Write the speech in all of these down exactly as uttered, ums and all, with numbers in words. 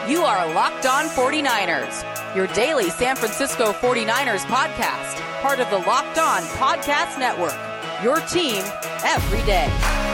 You are Locked On forty-niners, your daily San Francisco forty-niners podcast, part of the Locked On Podcast Network, your team every day.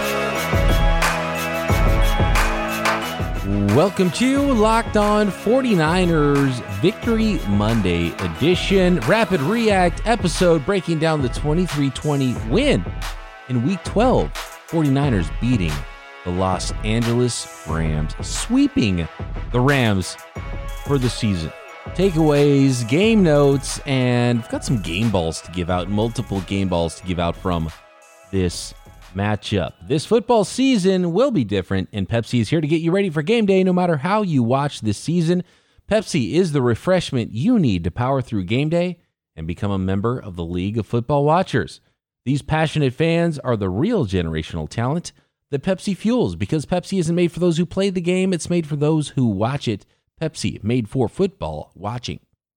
Welcome to Locked On forty-niners Victory Monday edition, Rapid React episode breaking down the twenty-three twenty win in Week twelve. forty-niners beating the Los Angeles Rams, sweeping the Rams for the season. Takeaways, game notes, and we've got some game balls to give out, multiple game balls to give out from this matchup. This football season will be different, and Pepsi is here to get you ready for game day no matter how you watch this season. Pepsi is the refreshment you need to power through game day and become a member of the League of Football Watchers. These passionate fans are the real generational talent that Pepsi fuels, because Pepsi isn't made for those who play the game, it's made for those who watch it. Pepsi, made for football watching.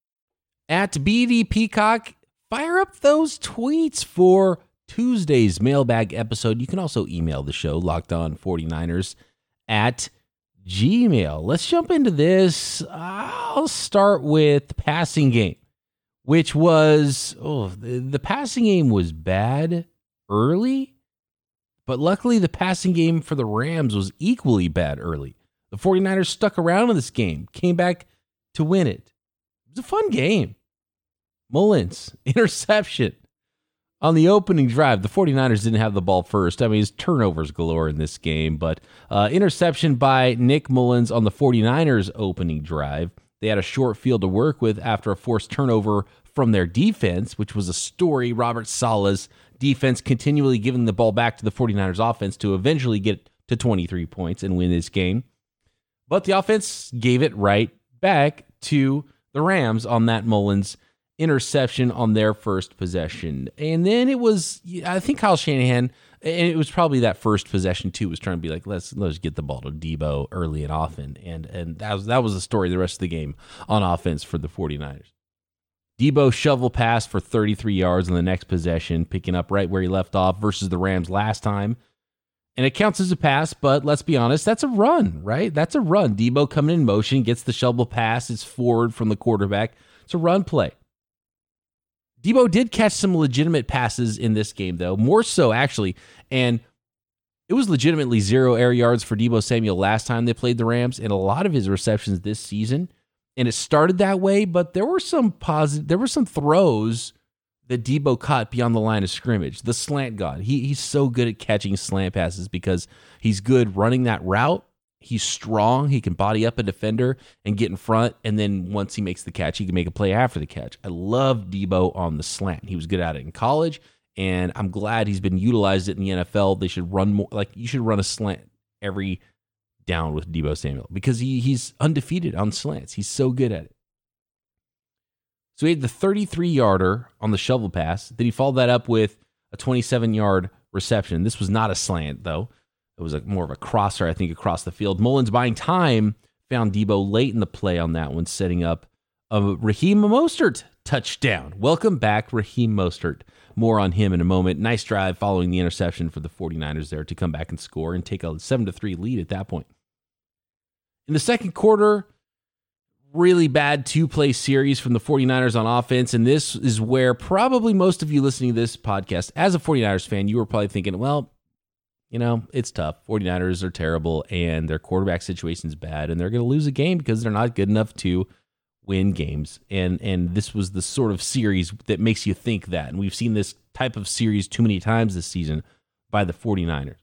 At B D Peacock, fire up those tweets for Tuesday's mailbag episode. You can also email the show, Locked On forty-niners at Gmail. Let's jump into this. I'll start with the passing game, which was, oh, the, the passing game was bad early, but luckily the passing game for the Rams was equally bad early. The forty-niners stuck around in this game, came back to win it. It was a fun game. Mullins, interception. On the opening drive, the forty-niners didn't have the ball first. I mean, it's turnovers galore in this game, but uh, interception by Nick Mullins on the forty-niners opening drive. They had a short field to work with after a forced turnover from their defense, which was a story. Robert Saleh's defense continually giving the ball back to the forty-niners offense to eventually get to twenty-three points and win this game. But the offense gave it right back to the Rams on that Mullins interception on their first possession. And then it was, I think Kyle Shanahan, and it was probably that first possession too, was trying to be like, let's let's get the ball to Debo early and often. And and that was that was the story the rest of the game on offense for the forty-niners. Debo shovel pass for thirty-three yards on the next possession, picking up right where he left off versus the Rams last time. And it counts as a pass, but let's be honest, that's a run, right? That's a run. Debo coming in motion, gets the shovel pass, it's forward from the quarterback. It's a run play. Debo did catch some legitimate passes in this game, though, more so actually, and it was legitimately zero air yards for Debo Samuel last time they played the Rams, and a lot of his receptions this season, and it started that way, but there were some positive, there were some throws that Debo caught beyond the line of scrimmage. The slant god, he he's so good at catching slant passes because he's good running that route. He's strong. He can body up a defender and get in front. And then once he makes the catch, he can make a play after the catch. I love Debo on the slant. He was good at it in college, and I'm glad he's been utilized it in the N F L. They should run more. Like, you should run a slant every down with Debo Samuel because he he's undefeated on slants. He's so good at it. So he had the thirty-three yarder on the shovel pass. Then he followed that up with a twenty-seven yard reception. This was not a slant, though. It was a, more of a crosser, I think, across the field. Mullins, buying time, found Debo late in the play on that one, setting up a Raheem Mostert touchdown. Welcome back, Raheem Mostert. More on him in a moment. Nice drive following the interception for the forty-niners there to come back and score and take a seven to three lead at that point. In the second quarter, really bad two-play series from the forty-niners on offense, and this is where probably most of you listening to this podcast, as a forty-niners fan, you were probably thinking, well, you know, it's tough. forty-niners are terrible, and their quarterback situation is bad, and they're going to lose a game because they're not good enough to win games. And and this was the sort of series that makes you think that, and we've seen this type of series too many times this season by the forty-niners.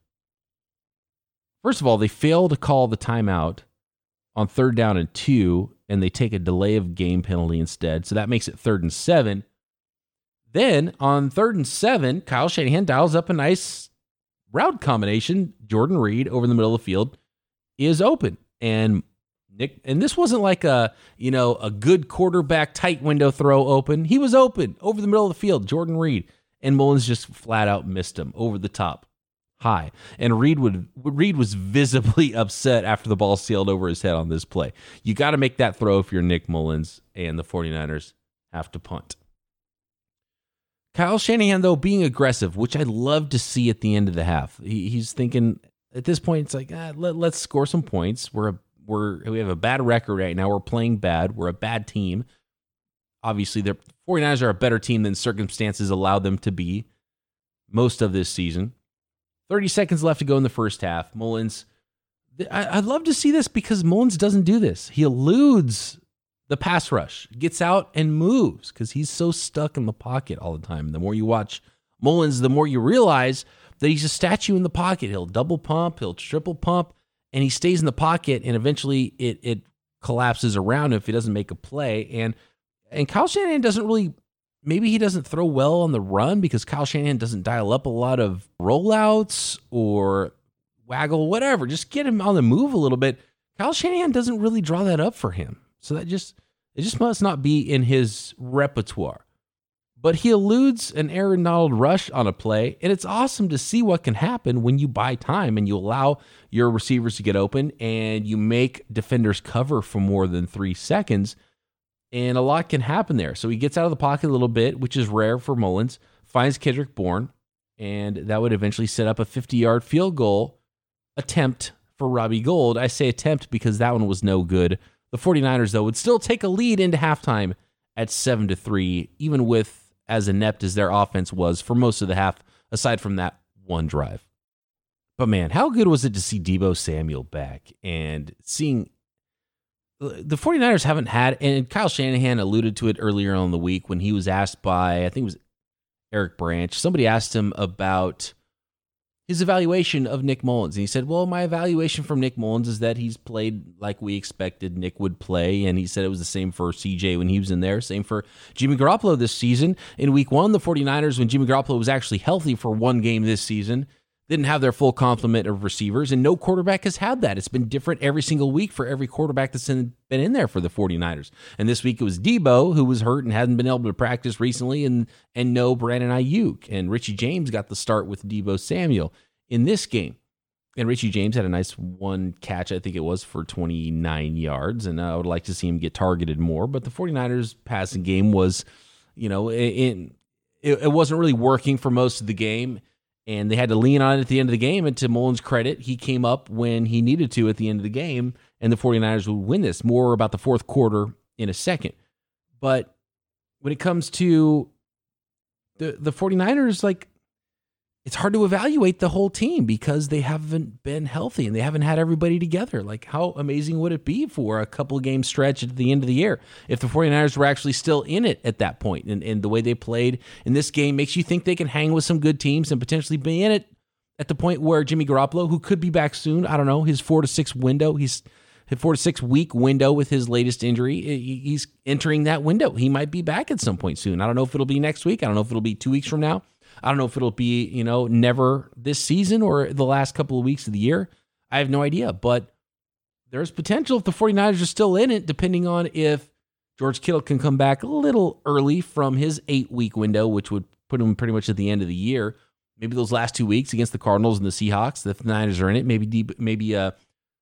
First of all, they fail to call the timeout on third down and two, and they take a delay of game penalty instead. So that makes it third and seven. Then on third and seven, Kyle Shanahan dials up a nice route combination. Jordan Reed over the middle of the field is open. And Nick, and this wasn't like a, you know, a good quarterback tight window throw open. He was open over the middle of the field, Jordan Reed. And Mullins just flat out missed him over the top. High. And Reed would Reed was visibly upset after the ball sailed over his head on this play. You got to make that throw if you're Nick Mullins, and the forty-niners have to punt. Kyle Shanahan, though, being aggressive, which I love to see at the end of the half. He, he's thinking, at this point, it's like, ah, let, let's score some points. We're a, we're we have a bad record right now. We're playing bad. We're a bad team. Obviously, the 49ers are a better team than circumstances allow them to be most of this season. thirty seconds left to go in the first half. Mullins, I, I'd love to see this because Mullins doesn't do this. He eludes the pass rush, gets out and moves because he's so stuck in the pocket all the time. The more you watch Mullins, the more you realize that he's a statue in the pocket. He'll double pump, he'll triple pump, and he stays in the pocket, and eventually it it collapses around him if he doesn't make a play. And and Kyle Shanahan doesn't really, maybe he doesn't throw well on the run because Kyle Shanahan doesn't dial up a lot of rollouts or waggle, whatever. Just get him on the move a little bit. Kyle Shanahan doesn't really draw that up for him. So that just, it just must not be in his repertoire. But he eludes an Aaron Donald rush on a play, and it's awesome to see what can happen when you buy time and you allow your receivers to get open and you make defenders cover for more than three seconds, and a lot can happen there. So he gets out of the pocket a little bit, which is rare for Mullins, finds Kendrick Bourne, and that would eventually set up a fifty-yard field goal attempt for Robbie Gould. I say attempt because that one was no good. The 49ers, though, would still take a lead into halftime at seven to three, even with as inept as their offense was for most of the half, aside from that one drive. But man, how good was it to see Deebo Samuel back and seeing the 49ers haven't had, and Kyle Shanahan alluded to it earlier on in the week when he was asked by, I think it was Eric Branch, somebody asked him about his evaluation of Nick Mullins. And he said, well, my evaluation from Nick Mullins is that he's played like we expected Nick would play. And he said it was the same for C J when he was in there. Same for Jimmy Garoppolo this season. In week one, the 49ers, when Jimmy Garoppolo was actually healthy for one game this season, didn't have their full complement of receivers, and no quarterback has had that. It's been different every single week for every quarterback that's in, been in there for the 49ers. And this week it was Deebo, who was hurt and hadn't been able to practice recently, and and no Brandon Ayuk. And Richie James got the start with Deebo Samuel in this game. And Richie James had a nice one catch, I think it was, for twenty-nine yards, and I would like to see him get targeted more. But the 49ers passing game was, you know, it, it, it wasn't really working for most of the game. And they had to lean on it at the end of the game. And to Mullins' credit, he came up when he needed to at the end of the game, and the 49ers would win this. More about the fourth quarter in a second. But when it comes to the, the 49ers, like, it's hard to evaluate the whole team because they haven't been healthy and they haven't had everybody together. Like, how amazing would it be for a couple game stretch at the end of the year if the 49ers were actually still in it at that point? And, and the way they played in this game makes you think they can hang with some good teams and potentially be in it at the point where Jimmy Garoppolo, who could be back soon, I don't know, his four to six window, he's his four to six week window with his latest injury, he's entering that window. He might be back at some point soon. I don't know if it'll be next week. I don't know if it'll be two weeks from now. I don't know if it'll be, you know, never this season or the last couple of weeks of the year. I have no idea, but there's potential if the 49ers are still in it, depending on if George Kittle can come back a little early from his eight-week window, which would put him pretty much at the end of the year. Maybe those last two weeks against the Cardinals and the Seahawks, the Niners are in it. Maybe maybe uh,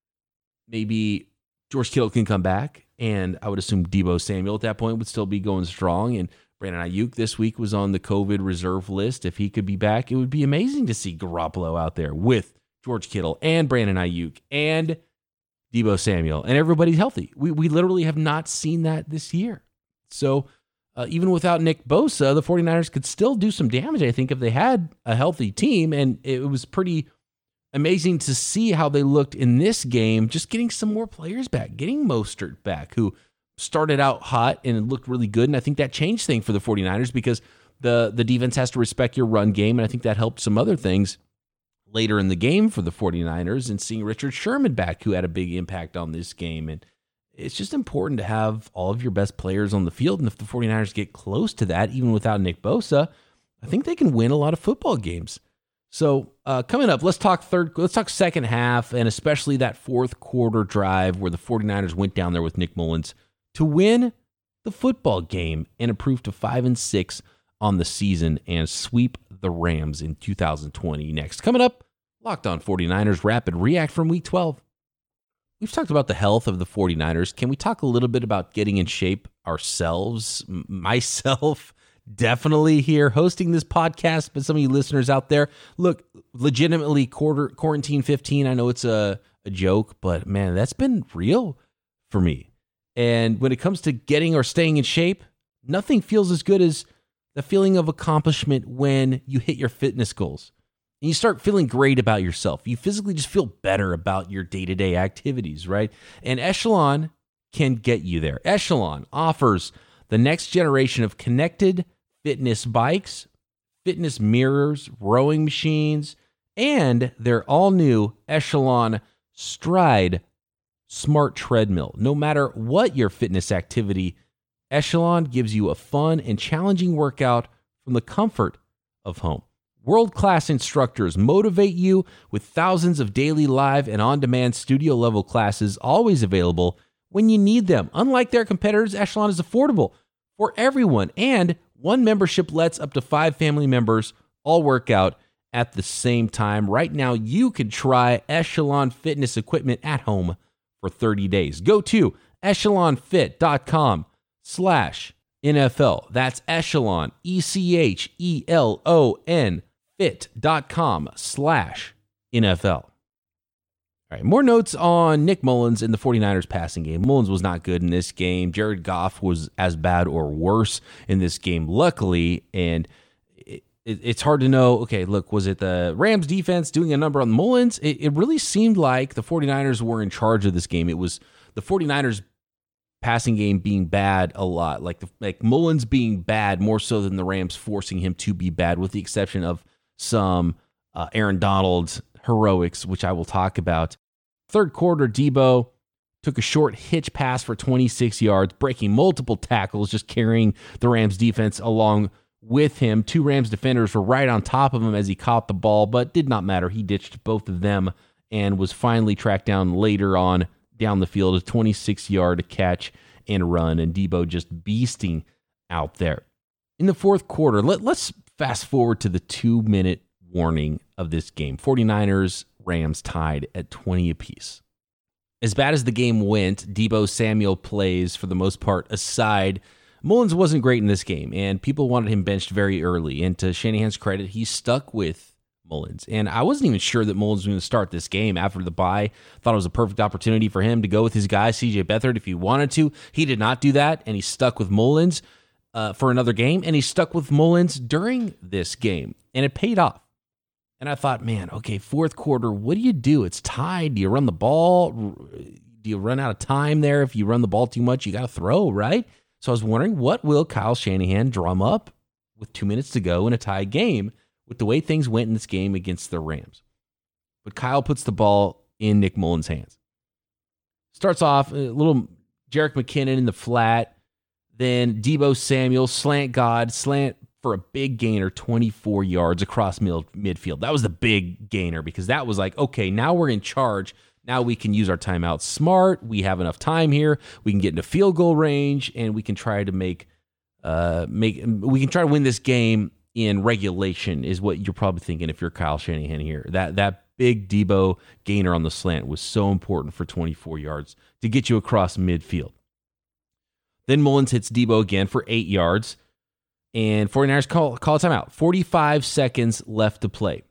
maybe George Kittle can come back, and I would assume Deebo Samuel at that point would still be going strong, and Brandon Ayuk this week was on the COVID reserve list. If he could be back, it would be amazing to see Garoppolo out there with George Kittle and Brandon Ayuk and Deebo Samuel, and everybody's healthy. We we literally have not seen that this year. So uh, even without Nick Bosa, the 49ers could still do some damage, I think, if they had a healthy team, and it was pretty amazing to see how they looked in this game, just getting some more players back, getting Mostert back, who started out hot and it looked really good. And I think that changed things for the 49ers because the, the defense has to respect your run game. And I think that helped some other things later in the game for the 49ers, and seeing Richard Sherman back, who had a big impact on this game. And it's just important to have all of your best players on the field. And if the 49ers get close to that, even without Nick Bosa, I think they can win a lot of football games. So uh, coming up, let's talk third, let's talk second half, and especially that fourth quarter drive where the 49ers went down there with Nick Mullins to win the football game and improve to five and six on the season and sweep the Rams in two thousand twenty. Next, coming up, Locked On 49ers Rapid React from Week twelve. We've talked about the health of the 49ers. Can we talk a little bit about getting in shape ourselves? Myself, definitely here hosting this podcast, but some of you listeners out there, look, legitimately quarter quarantine fifteen. I know it's a a joke, but man, that's been real for me. And when it comes to getting or staying in shape, nothing feels as good as the feeling of accomplishment when you hit your fitness goals. And you start feeling great about yourself. You physically just feel better about your day-to-day activities, right? And Echelon can get you there. Echelon offers the next generation of connected fitness bikes, fitness mirrors, rowing machines, and their all-new Echelon Stride smart treadmill. No matter what your fitness activity, Echelon gives you a fun and challenging workout from the comfort of home. World-class instructors motivate you with thousands of daily live and on-demand studio-level classes always available when you need them. Unlike their competitors, Echelon is affordable for everyone, and one membership lets up to five family members all work out at the same time. Right now, you can try Echelon fitness equipment at home for thirty days. Go to echelonfit.com slash NFL. That's Echelon, E C H E L O N, fit.com slash NFL. All right, more notes on Nick Mullens in the 49ers passing game. Mullens was not good in this game. Jared Goff was as bad or worse in this game, luckily, and it, it, it's hard to know, okay, look, was it the Rams defense doing a number on Mullens? It, it really seemed like the 49ers were in charge of this game. It was the 49ers passing game being bad a lot, like the, like Mullens being bad more so than the Rams forcing him to be bad, with the exception of some uh, Aaron Donald heroics, which I will talk about. Third quarter, Debo took a short hitch pass for twenty-six yards, breaking multiple tackles, just carrying the Rams defense along with him. Two Rams defenders were right on top of him as he caught the ball, but did not matter. He ditched both of them and was finally tracked down later on down the field, a twenty-six-yard catch and run, and Debo just beasting out there. In the fourth quarter, let, let's fast forward to the two-minute warning of this game. 49ers, Rams tied at twenty apiece. As bad as the game went, Debo Samuel plays, for the most part, aside, Mullens wasn't great in this game, and people wanted him benched very early. And to Shanahan's credit, he stuck with Mullens. And I wasn't even sure that Mullens was going to start this game after the bye. Thought it was a perfect opportunity for him to go with his guy, C J Beathard, if he wanted to. He did not do that, and he stuck with Mullens uh, for another game, and he stuck with Mullens during this game, and it paid off. And I thought, man, okay, fourth quarter, what do you do? It's tied. Do you run the ball? Do you run out of time there? If you run the ball too much, you got to throw, right? So I was wondering, what will Kyle Shanahan drum up with two minutes to go in a tie game with the way things went in this game against the Rams? But Kyle puts the ball in Nick Mullens' hands. Starts off a little Jerick McKinnon in the flat, then Debo Samuel, slant God, slant for a big gainer, twenty-four yards across mid- midfield. That was the big gainer, because that was like, okay, now we're in charge. Now we can use our timeout smart. We have enough time here. We can get into field goal range, and we can try to make, uh, make. We can try to win this game in regulation, is what you're probably thinking if you're Kyle Shanahan here. That that big Debo gainer on the slant was so important for twenty-four yards to get you across midfield. Then Mullens hits Debo again for eight yards. And 49ers call, call a timeout. forty-five seconds left to play.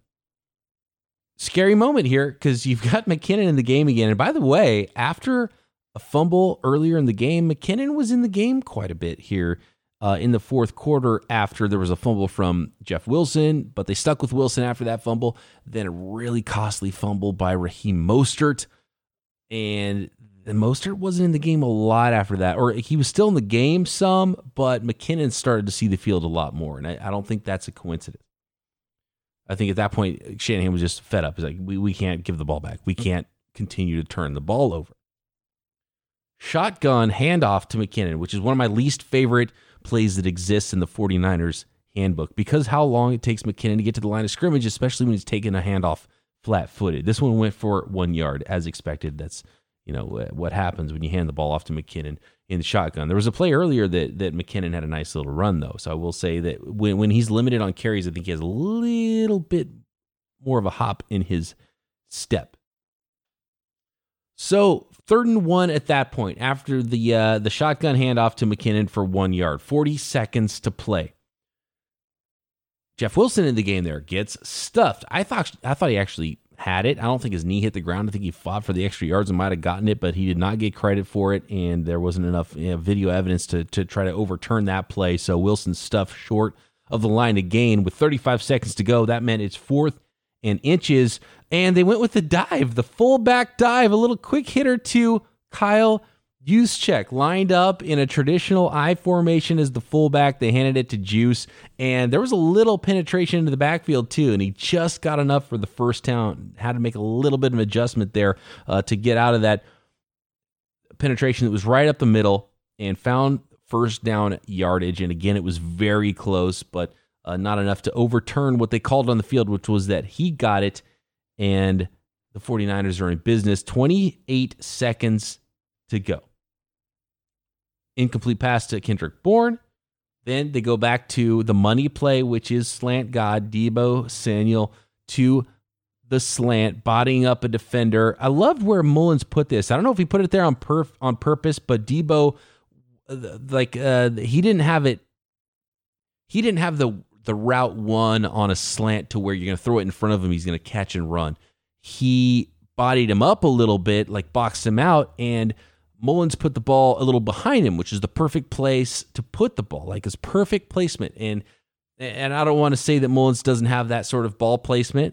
Scary moment here, because you've got McKinnon in the game again. And by the way, after a fumble earlier in the game, McKinnon was in the game quite a bit here uh, in the fourth quarter after there was a fumble from Jeff Wilson, but they stuck with Wilson after that fumble. Then a really costly fumble by Raheem Mostert. And And Mostert wasn't in the game a lot after that, or he was still in the game some, but McKinnon started to see the field a lot more, and I, I don't think that's a coincidence. I think at that point, Shanahan was just fed up. He's like, we, we can't give the ball back. We can't continue to turn the ball over. Shotgun handoff to McKinnon, which is one of my least favorite plays that exists in the 49ers handbook, because how long it takes McKinnon to get to the line of scrimmage, especially when he's taking a handoff flat-footed. This one went for one yard, as expected. That's You know, what happens when you hand the ball off to McKinnon in the shotgun. There was a play earlier that that McKinnon had a nice little run, though. So I will say that when, when he's limited on carries, I think he has a little bit more of a hop in his step. So third and one at that point, after the uh, the shotgun handoff to McKinnon for one yard, forty seconds to play. Jeff Wilson in the game there gets stuffed. I thought I thought he actually had it. I don't think his knee hit the ground. I think he fought for the extra yards and might have gotten it, but he did not get credit for it, and there wasn't enough you know, video evidence to, to try to overturn that play. So Wilson stuffed short of the line to gain with thirty-five seconds to go. That meant it's fourth and inches, and they went with the dive, the fullback dive, a little quick hitter to Kyle Juszczyk, lined up in a traditional I formation as the fullback. They handed it to Juice, and there was a little penetration into the backfield too, and he just got enough for the first down. Had to make a little bit of an adjustment there uh, to get out of that penetration that was right up the middle and found first down yardage. And again, it was very close, but uh, not enough to overturn what they called on the field, which was that he got it, and the 49ers are in business. twenty-eight seconds to go. Incomplete pass to Kendrick Bourne. Then they go back to the money play, which is slant god Deebo Samuel to the slant, bodying up a defender. I loved where Mullins put this. I don't know if he put it there on perf- on purpose, but Deebo, like uh, he didn't have it. He didn't have the the route one on a slant to where you're going to throw it in front of him. He's going to catch and run. He bodied him up a little bit, like boxed him out, and Mullins put the ball a little behind him, which is the perfect place to put the ball, like his perfect placement. And and I don't want to say that Mullins doesn't have that sort of ball placement,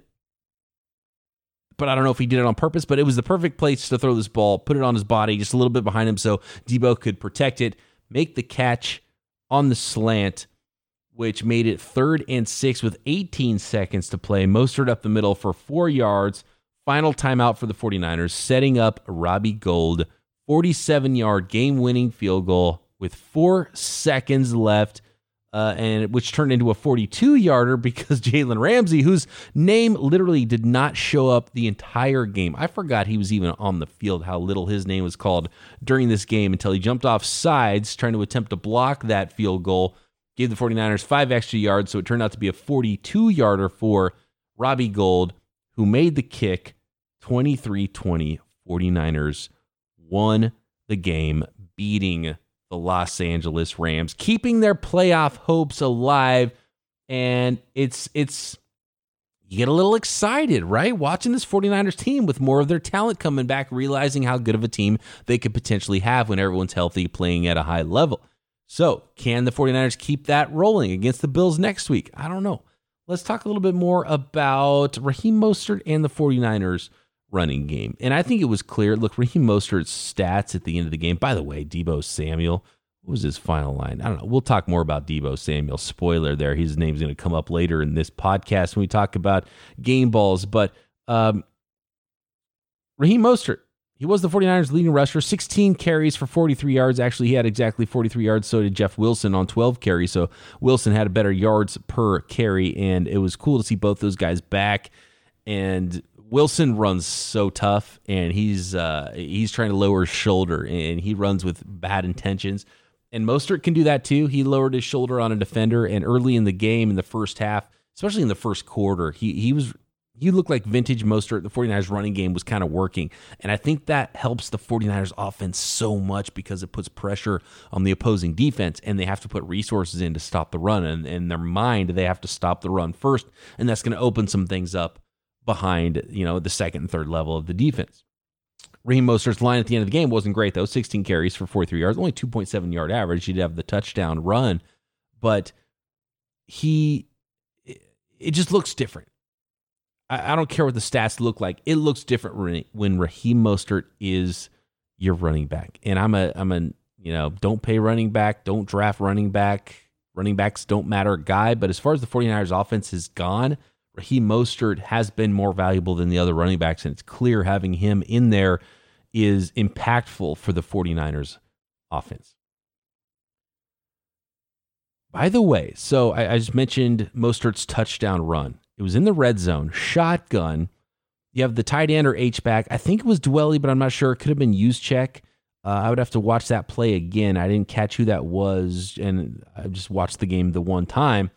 but I don't know if he did it on purpose, but it was the perfect place to throw this ball, put it on his body just a little bit behind him so Deebo could protect it, make the catch on the slant, which made it third and six with eighteen seconds to play. Mostert up the middle for four yards. Final timeout for the 49ers, setting up Robbie Gould. forty-seven-yard game-winning field goal with four seconds left, uh, and which turned into a forty-two-yarder because Jalen Ramsey, whose name literally did not show up the entire game. I forgot he was even on the field, how little his name was called during this game until he jumped off sides trying to attempt to block that field goal. Gave the 49ers five extra yards, so it turned out to be a forty-two-yarder for Robbie Gould, who made the kick. twenty-three twenty 49ers won the game, beating the Los Angeles Rams, keeping their playoff hopes alive. And it's, it's, you get a little excited, right? Watching this 49ers team with more of their talent coming back, realizing how good of a team they could potentially have when everyone's healthy, playing at a high level. So can the 49ers keep that rolling against the Bills next week? I don't know. Let's talk a little bit more about Raheem Mostert and the 49ers running game. And I think it was clear. Look, Raheem Mostert's stats at the end of the game. By the way, Deebo Samuel, what was his final line? I don't know. We'll talk more about Deebo Samuel. Spoiler there. His name's going to come up later in this podcast when we talk about game balls. But um, Raheem Mostert, he was the 49ers leading rusher, sixteen carries for forty-three yards. Actually, he had exactly forty-three yards. So did Jeff Wilson on twelve carries. So Wilson had a better yards per carry, and it was cool to see both those guys back. And Wilson runs so tough, and he's uh, he's trying to lower his shoulder, and he runs with bad intentions. And Mostert can do that too. He lowered his shoulder on a defender, and early in the game, in the first half, especially in the first quarter, he he was he looked like vintage Mostert. The 49ers running game was kind of working, and I think that helps the 49ers offense so much because it puts pressure on the opposing defense, and they have to put resources in to stop the run. And in their mind, they have to stop the run first, and that's going to open some things up behind, you know, the second and third level of the defense. Raheem Mostert's line at the end of the game wasn't great, though. sixteen carries for forty-three yards, only two point seven yard average. He'd have the touchdown run, but he, it just looks different. I, I don't care what the stats look like. It looks different when, when Raheem Mostert is your running back. And I'm a, I'm a, you know, don't pay running back, don't draft running back. Running backs don't matter guy, but as far as the 49ers offense has gone, Raheem Mostert has been more valuable than the other running backs, and it's clear having him in there is impactful for the 49ers offense. By the way, so I, I just mentioned Mostert's touchdown run. It was in the red zone, shotgun. You have the tight end or H-back. I think it was Dwelley, but I'm not sure. It could have been Juszczyk. Uh, I would have to watch that play again. I didn't catch who that was, and I just watched the game the one time.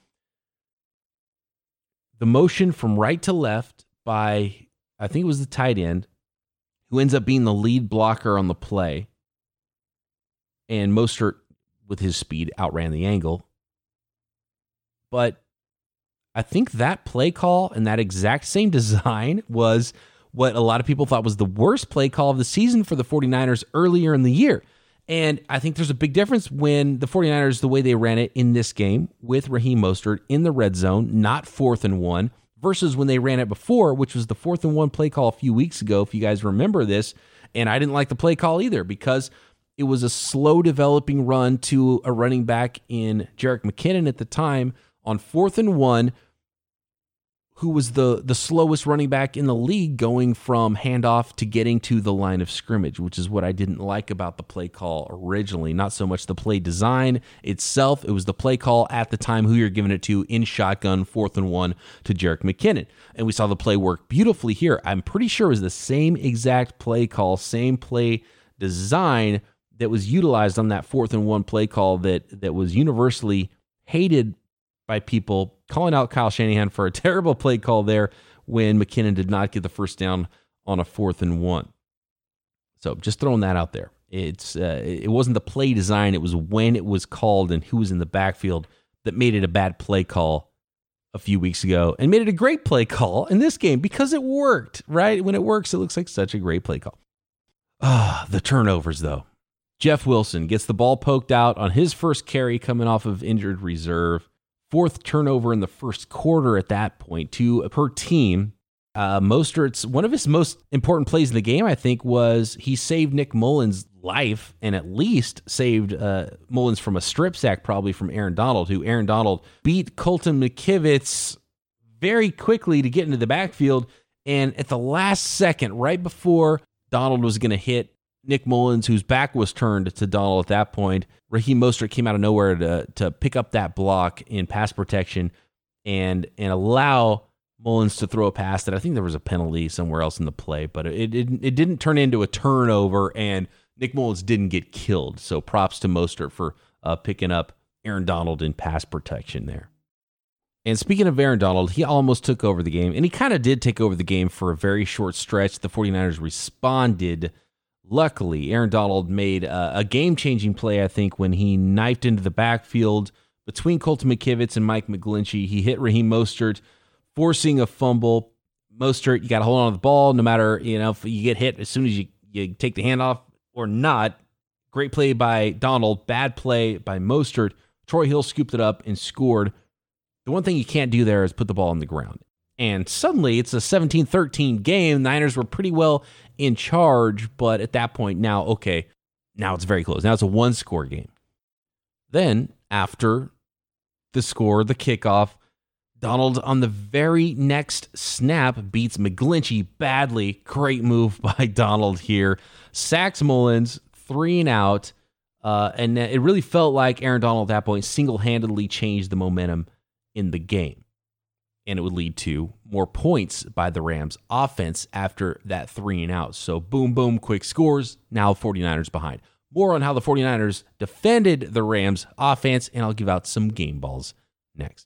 The motion from right to left by, I think it was the tight end, who ends up being the lead blocker on the play. And Mostert, with his speed, outran the angle. But I think that play call and that exact same design was what a lot of people thought was the worst play call of the season for the 49ers earlier in the year. And I think there's a big difference when the 49ers, the way they ran it in this game with Raheem Mostert in the red zone, not fourth and one, versus when they ran it before, which was the fourth and one play call a few weeks ago, if you guys remember this. And I didn't like the play call either because it was a slow developing run to a running back in Jerick McKinnon at the time on fourth and one, who was the, the slowest running back in the league going from handoff to getting to the line of scrimmage, which is what I didn't like about the play call originally. Not so much the play design itself. It was the play call at the time who you're giving it to in shotgun, fourth and one to Jerick McKinnon. And we saw the play work beautifully here. I'm pretty sure it was the same exact play call, same play design that was utilized on that fourth and one play call that, that was universally hated by people, calling out Kyle Shanahan for a terrible play call there when McKinnon did not get the first down on a fourth and one. So just throwing that out there. It's uh, it wasn't the play design, it was when it was called and who was in the backfield that made it a bad play call a few weeks ago and made it a great play call in this game because it worked, right? When it works, it looks like such a great play call. Ah, the turnovers though. Jeff Wilson gets the ball poked out on his first carry coming off of injured reserve. Fourth turnover in the first quarter at that point, two per team. Uh, Mostert's, one of his most important plays in the game, I think, was he saved Nick Mullins' life and at least saved uh, Mullins from a strip sack, probably from Aaron Donald, who Aaron Donald beat Colton McKivitz very quickly to get into the backfield. And at the last second, right before Donald was going to hit Nick Mullins, whose back was turned to Donald at that point, Raheem Mostert came out of nowhere to to pick up that block in pass protection and and allow Mullins to throw a pass that I think there was a penalty somewhere else in the play, but it it, it didn't turn into a turnover and Nick Mullins didn't get killed. So props to Mostert for uh, picking up Aaron Donald in pass protection there. And speaking of Aaron Donald, he almost took over the game, and he kind of did take over the game for a very short stretch. The 49ers responded. Luckily, Aaron Donald made a, a game-changing play, I think, when he knifed into the backfield between Colton McKivitz and Mike McGlinchey. He hit Raheem Mostert, forcing a fumble. Mostert, you got to hold on to the ball no matter, you know, if you get hit as soon as you, you take the handoff or not. Great play by Donald, bad play by Mostert. Troy Hill scooped it up and scored. The one thing you can't do there is put the ball on the ground. And suddenly it's a seventeen thirteen game. Niners were pretty well in charge, but at that point now, okay, now it's very close. Now it's a one-score game. Then, after the score, the kickoff, Donald on the very next snap beats McGlinchey badly. Great move by Donald here. Sacks Mullins, three and out, uh, and it really felt like Aaron Donald at that point single-handedly changed the momentum in the game. And it would lead to more points by the Rams offense after that three and out. So boom, boom, quick scores. Now 49ers behind. More on how the 49ers defended the Rams offense, and I'll give out some game balls next.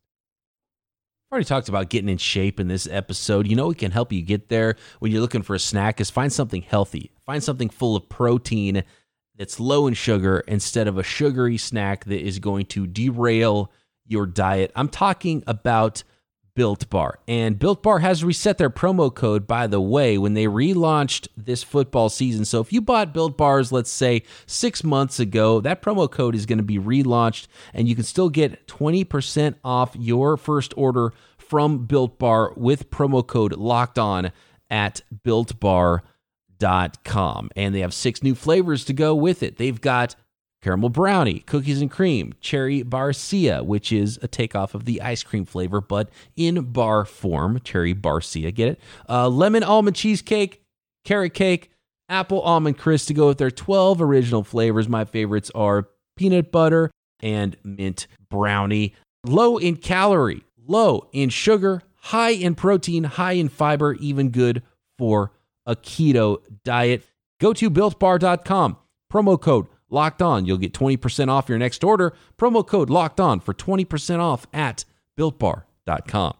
I've already talked about getting in shape in this episode. You know what can help you get there when you're looking for a snack is find something healthy. Find something full of protein that's low in sugar instead of a sugary snack that is going to derail your diet. I'm talking about Built Bar. And Built Bar has reset their promo code, by the way, when they relaunched this football season. So if you bought Built Bars, let's say six months ago, that promo code is going to be relaunched, and you can still get twenty percent off your first order from Built Bar with promo code Locked On at built bar dot com. And they have six new flavors to go with it. They've got caramel brownie, cookies and cream, cherry barcia, which is a takeoff of the ice cream flavor, but in bar form, cherry barcia, get it? Uh, lemon almond cheesecake, carrot cake, apple almond crisp to go with their twelve original flavors. My favorites are peanut butter and mint brownie. Low in calorie, low in sugar, high in protein, high in fiber, even good for a keto diet. Go to built bar dot com, promo code Locked On. You'll get twenty percent off your next order. Promo code Locked On for twenty percent off at built bar dot com.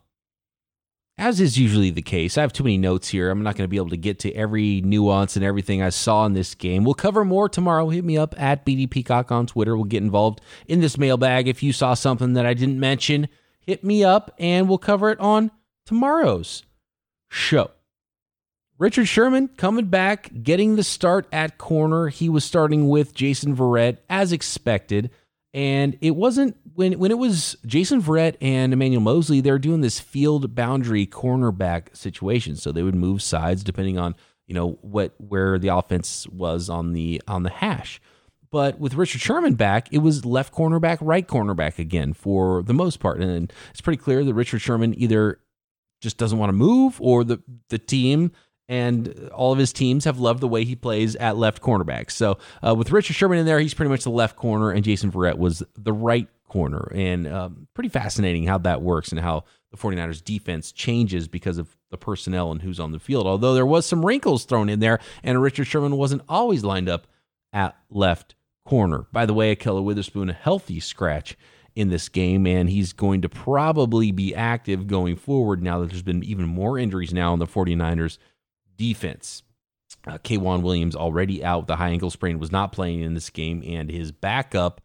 As is usually the case, I have too many notes here. I'm not going to be able to get to every nuance and everything I saw in this game. We'll cover more tomorrow. Hit me up at B D Peacock on Twitter. We'll get involved in this mailbag. If you saw something that I didn't mention, hit me up and we'll cover it on tomorrow's show. Richard Sherman coming back, getting the start at corner. He was starting with Jason Verrett as expected. And it wasn't when when it was Jason Verrett and Emmanuel Moseley, they were doing this field boundary cornerback situation. So they would move sides depending on, you know, what where the offense was on the on the hash. But with Richard Sherman back, it was left cornerback, right cornerback again for the most part. And it's pretty clear that Richard Sherman either just doesn't want to move or the the team and all of his teams have loved the way he plays at left cornerback. So uh, with Richard Sherman in there, he's pretty much the left corner, and Jason Verrett was the right corner. And um, pretty fascinating how that works and how the 49ers defense changes because of the personnel and who's on the field. Although there was some wrinkles thrown in there, and Richard Sherman wasn't always lined up at left corner. By the way, Ahkello Witherspoon, a healthy scratch in this game, and he's going to probably be active going forward now that there's been even more injuries now in the 49ers defense. Uh, K'Waun Williams already out with the high ankle sprain, was not playing in this game, and his backup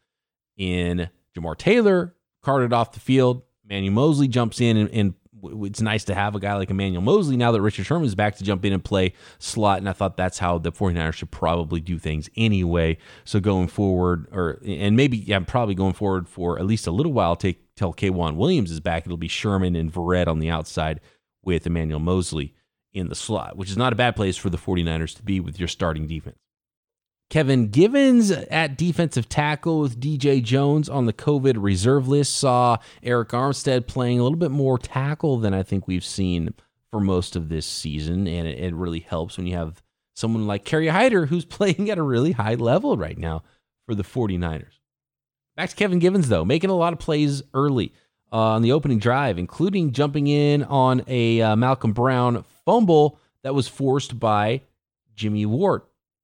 in Jamar Taylor carted off the field. Emmanuel Moseley jumps in, and, and it's nice to have a guy like Emmanuel Moseley now that Richard Sherman is back to jump in and play slot, and I thought that's how the 49ers should probably do things anyway. So going forward, or and maybe yeah, probably going forward for at least a little while, take till K'Waun Williams is back, it'll be Sherman and Verrett on the outside with Emmanuel Moseley in the slot, which is not a bad place for the 49ers to be with your starting defense. Kevin Givens at defensive tackle with D J Jones on the COVID reserve list. Saw Arik Armstead playing a little bit more tackle than I think we've seen for most of this season, and it, it really helps when you have someone like Kerry Hyder who's playing at a really high level right now for the 49ers. Back to Kevin Givens, though, making a lot of plays early uh, on the opening drive, including jumping in on a uh, Malcolm Brown fumble that was forced by Jimmy Ward.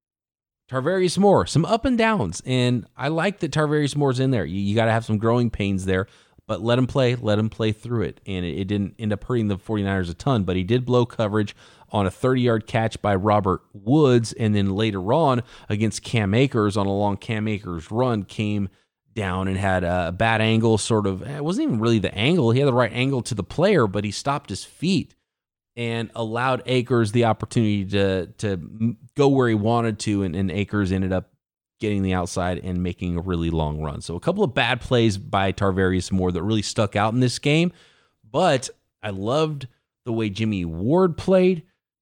Tarvarius Moore, some up and downs, and I like that Tarvarius Moore's in there. You, you got to have some growing pains there, but let him play, let him play through it, and it, it didn't end up hurting the 49ers a ton, but he did blow coverage on a thirty-yard catch by Robert Woods, and then later on against Cam Akers on a long Cam Akers run, came down and had a bad angle, sort of. It wasn't even really the angle. He had the right angle to the player, but he stopped his feet and allowed Akers the opportunity to to go where he wanted to, and, and Akers ended up getting the outside and making a really long run. So a couple of bad plays by Tarvarius Moore that really stuck out in this game, but I loved the way Jimmy Ward played.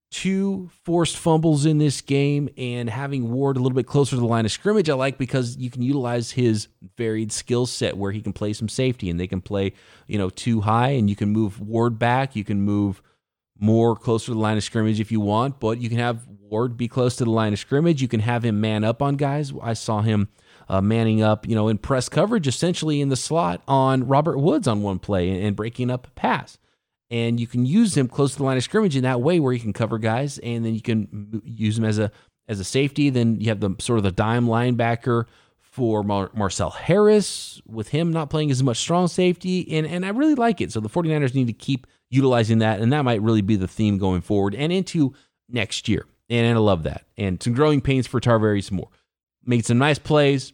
Two forced fumbles in this game, and having Ward a little bit closer to the line of scrimmage, I like, because you can utilize his varied skill set where he can play some safety and they can play, you know, too high, and you can move Ward back. You can move more closer to the line of scrimmage if you want, but you can have Ward be close to the line of scrimmage. You can have him man up on guys. I saw him uh, manning up, you know, in press coverage, essentially in the slot on Robert Woods on one play and, and breaking up a pass. And you can use him close to the line of scrimmage in that way where you can cover guys, and then you can use him as a as a safety. Then you have the sort of the dime linebacker for Mar- Marcel Harris, with him not playing as much strong safety, and, and I really like it. So the 49ers need to keep utilizing that, and that might really be the theme going forward and into next year. And, and I love that. And some growing pains for Tarvarius Moore. Made some nice plays,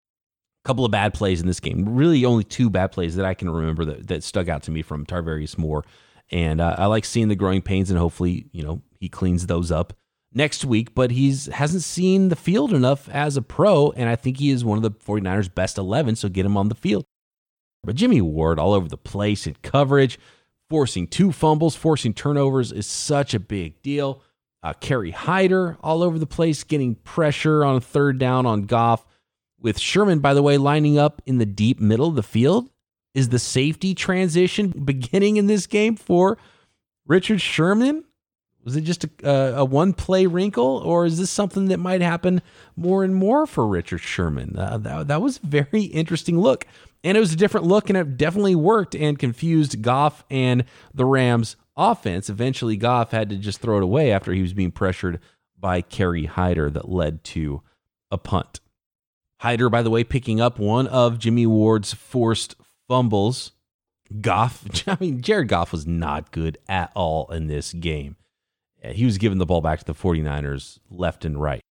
a couple of bad plays in this game. Really only two bad plays that I can remember that, that stuck out to me from Tarvarius Moore. And uh, I like seeing the growing pains, and hopefully, you know, he cleans those up next week. But he's hasn't seen the field enough as a pro, and I think he is one of the 49ers' best eleven, so get him on the field. But Jimmy Ward all over the place in coverage, forcing two fumbles, forcing turnovers is such a big deal. Uh, Kerry Hyder all over the place, getting pressure on a third down on Goff. With Sherman, by the way, lining up in the deep middle of the field. Is the safety transition beginning in this game for Richard Sherman? Was it just a, a one-play wrinkle, or is this something that might happen more and more for Richard Sherman? Uh, that, that was a very interesting look, and it was a different look, and it definitely worked and confused Goff and the Rams' offense. Eventually, Goff had to just throw it away after he was being pressured by Kerry Hyder that led to a punt. Hyder, by the way, picking up one of Jimmy Ward's forced fumbles. Goff, I mean, Jared Goff was not good at all in this game. He was giving the ball back to the 49ers left and right.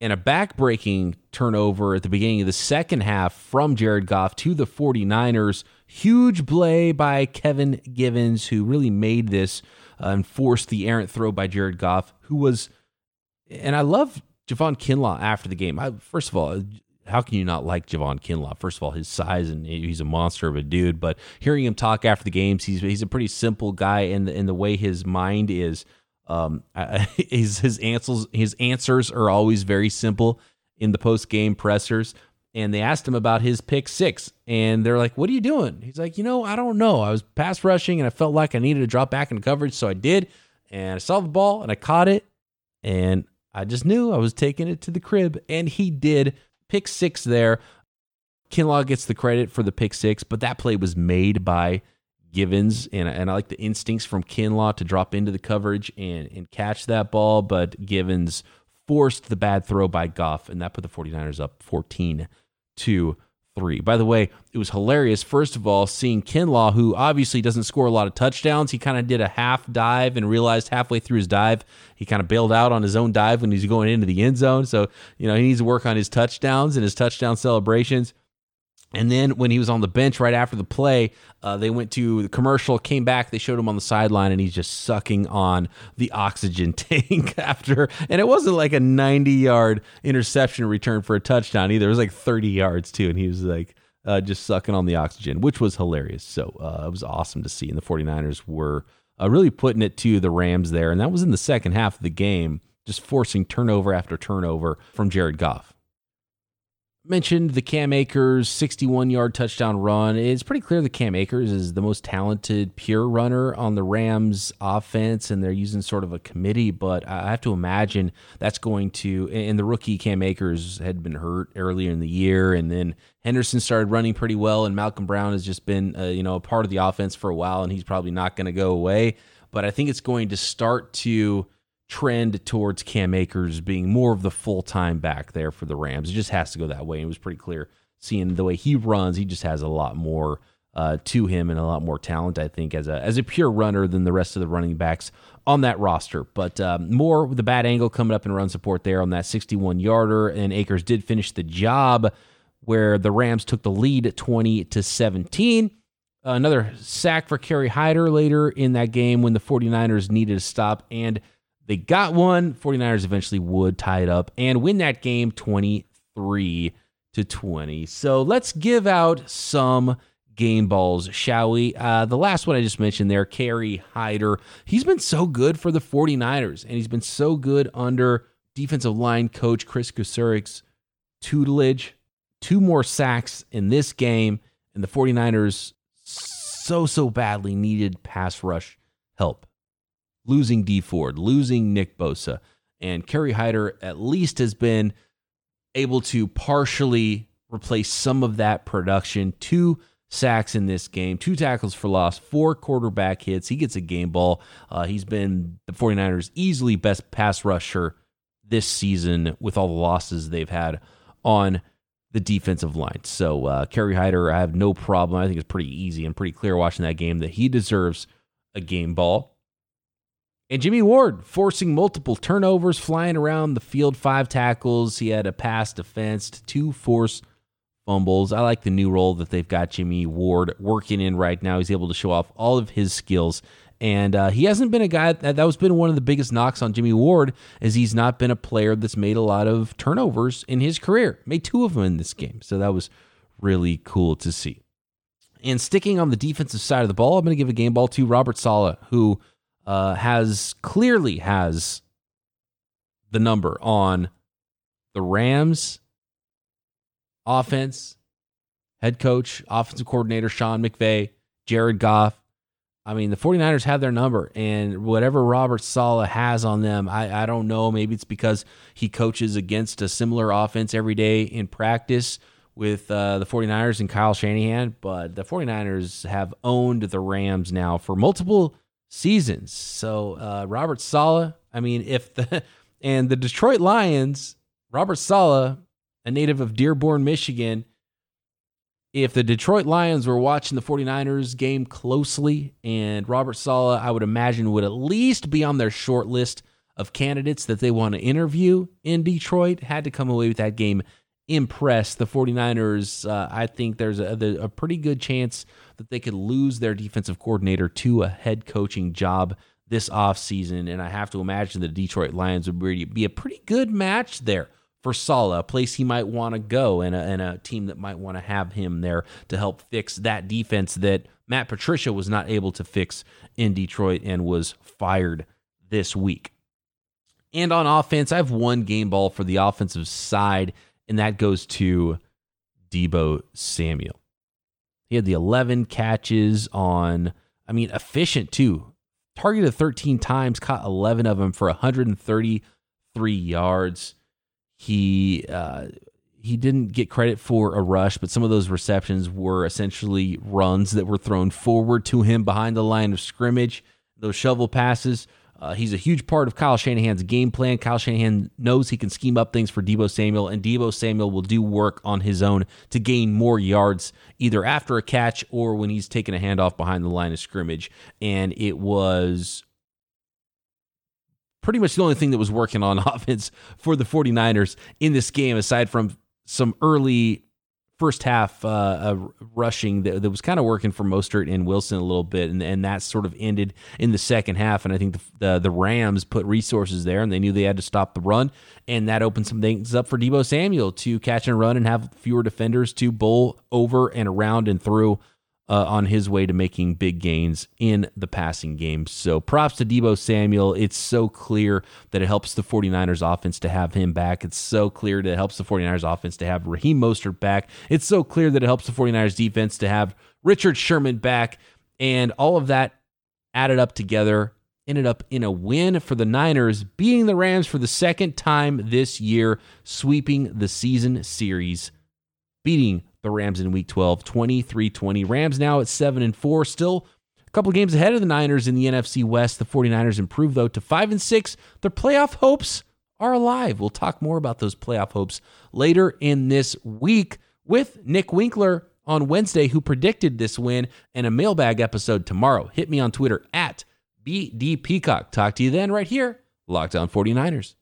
and a back-breaking turnover at the beginning of the second half from Jared Goff to the 49ers. Huge play by Kevin Givens, who really made this uh, and forced the errant throw by Jared Goff, who was, and I love Javon Kinlaw after the game. I, first of all, how can you not like Javon Kinlaw? First of all, his size, and he's a monster of a dude, but hearing him talk after the games, he's he's a pretty simple guy in the, in the way his mind is. Um, his his answers his answers are always very simple in the post game pressers. And they asked him about his pick six, and they're like, "What are you doing?" He's like, "You know, I don't know. I was pass rushing, and I felt like I needed to drop back into coverage, so I did. And I saw the ball, and I caught it, and I just knew I was taking it to the crib." And he did. Pick six there. Kinlaw gets the credit for the pick six, but that play was made by Givens, and, and I like the instincts from Kinlaw to drop into the coverage and, and catch that ball, but Givens forced the bad throw by Goff, and that put the 49ers up fourteen to three. By the way, it was hilarious, first of all, seeing Kinlaw, who obviously doesn't score a lot of touchdowns. He kind of did a half dive and realized halfway through his dive, he kind of bailed out on his own dive when he's going into the end zone. So, you know, he needs to work on his touchdowns and his touchdown celebrations. And then when he was on the bench right after the play, uh, they went to the commercial, came back, they showed him on the sideline, and he's just sucking on the oxygen tank after. And it wasn't like a ninety-yard interception return for a touchdown either. It was like thirty yards too, and he was like uh, just sucking on the oxygen, which was hilarious. So uh, it was awesome to see. And the 49ers were uh, really putting it to the Rams there. And that was in the second half of the game, just forcing turnover after turnover from Jared Goff. Mentioned the Cam Akers sixty-one-yard touchdown run. It's pretty clear that Cam Akers is the most talented pure runner on the Rams offense, and they're using sort of a committee, but I have to imagine that's going to, and the rookie Cam Akers had been hurt earlier in the year, and then Henderson started running pretty well, and Malcolm Brown has just been uh, you know, a part of the offense for a while, and he's probably not going to go away, but I think it's going to start to trend towards Cam Akers being more of the full-time back there for the Rams. It just has to go that way. And it was pretty clear seeing the way he runs. He just has a lot more uh, to him and a lot more talent, I think, as a as a pure runner than the rest of the running backs on that roster. But um, more with the bad angle coming up in run support there on that sixty-one-yarder, and Akers did finish the job where the Rams took the lead at twenty to seventeen. Uh, another sack for Kerry Hyder later in that game when the 49ers needed a stop, and they got one. 49ers eventually would tie it up and win that game twenty-three to twenty. So let's give out some game balls, shall we? Uh, the last one I just mentioned there, Kerry Hyder. He's been so good for the 49ers, and he's been so good under defensive line coach Chris Kusuric's tutelage. Two more sacks in this game, and the 49ers so, so badly needed pass rush help. Losing Dee Ford, losing Nick Bosa, and Kerry Hyder at least has been able to partially replace some of that production. Two sacks in this game, two tackles for loss, four quarterback hits. He gets a game ball. Uh, he's been the 49ers' easily best pass rusher this season with all the losses they've had on the defensive line. So uh, Kerry Hyder, I have no problem. I think it's pretty easy and pretty clear watching that game that he deserves a game ball. And Jimmy Ward forcing multiple turnovers, flying around the field, five tackles. He had a pass defensed, two forced fumbles. I like the new role that they've got Jimmy Ward working in right now. He's able to show off all of his skills. And uh, he hasn't been a guy, that, that was been one of the biggest knocks on Jimmy Ward, is he's not been a player that's made a lot of turnovers in his career. Made two of them in this game. So that was really cool to see. And sticking on the defensive side of the ball, I'm going to give a game ball to Robert Saleh, who Uh, has clearly has the number on the Rams offense, head coach, offensive coordinator Sean McVay, Jared Goff. I mean, the 49ers have their number, and whatever Robert Saleh has on them, I, I don't know. Maybe it's because he coaches against a similar offense every day in practice with uh, the 49ers and Kyle Shanahan, but the 49ers have owned the Rams now for multiple seasons. So uh, Robert Saleh, I mean, if the and the Detroit Lions, Robert Saleh, a native of Dearborn, Michigan, if the Detroit Lions were watching the 49ers game closely, and Robert Saleh, I would imagine, would at least be on their short list of candidates that they want to interview in Detroit. Had to come away with that game impressed. The 49ers, uh, I think there's a, a pretty good chance that they could lose their defensive coordinator to a head coaching job this offseason, and I have to imagine the Detroit Lions would be a pretty good match there for Saleh, a place he might want to go, and a, and a team that might want to have him there to help fix that defense that Matt Patricia was not able to fix in Detroit and was fired this week. And on offense, I have one game ball for the offensive side, and that goes to Deebo Samuel. He had the eleven catches on, I mean, efficient too. Targeted thirteen times, caught eleven of them for one hundred thirty-three yards. He uh, he didn't get credit for a rush, but some of those receptions were essentially runs that were thrown forward to him behind the line of scrimmage. Those shovel passes. Uh, he's a huge part of Kyle Shanahan's game plan. Kyle Shanahan knows he can scheme up things for Deebo Samuel, and Deebo Samuel will do work on his own to gain more yards, either after a catch or when he's taking a handoff behind the line of scrimmage. And it was pretty much the only thing that was working on offense for the 49ers in this game, aside from some early first half uh, uh, rushing that, that was kind of working for Mostert and Wilson a little bit, and, and that sort of ended in the second half. And I think the, the the Rams put resources there, and they knew they had to stop the run, and that opened some things up for Deebo Samuel to catch and run and have fewer defenders to bowl over and around and through uh, on his way to making big gains in the passing game. So props to Deebo Samuel. It's so clear that it helps the 49ers offense to have him back. It's so clear that it helps the 49ers offense to have Raheem Mostert back. It's so clear that it helps the 49ers defense to have Richard Sherman back. And all of that added up together ended up in a win for the Niners, beating the Rams for the second time this year, sweeping the season series, beating the Rams in week twelve, twenty-three twenty. Rams now at seven and four, still a couple of games ahead of the Niners in the N F C West. The 49ers improved, though, to five and six. Their playoff hopes are alive. We'll talk more about those playoff hopes later in this week with Nick Winkler on Wednesday, who predicted this win, and a mailbag episode tomorrow. Hit me on Twitter at B D Peacock. Talk to you then right here, Locked On 49ers.